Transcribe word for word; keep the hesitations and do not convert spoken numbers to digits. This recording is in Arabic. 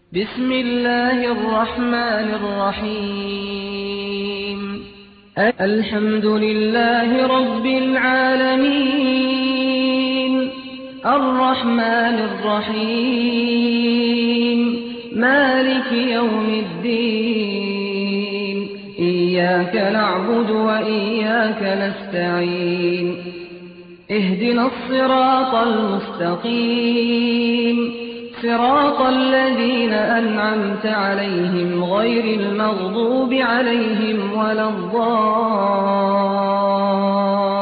بسم الله الرحمن الرحيم. الحمد لله رب العالمين، الرحمن الرحيم، مالك يوم الدين، إياك نعبد وإياك نستعين، اهدنا الصراط المستقيم، صراط الذين أنعمت عليهم غير المغضوب عليهم ولا الضالين.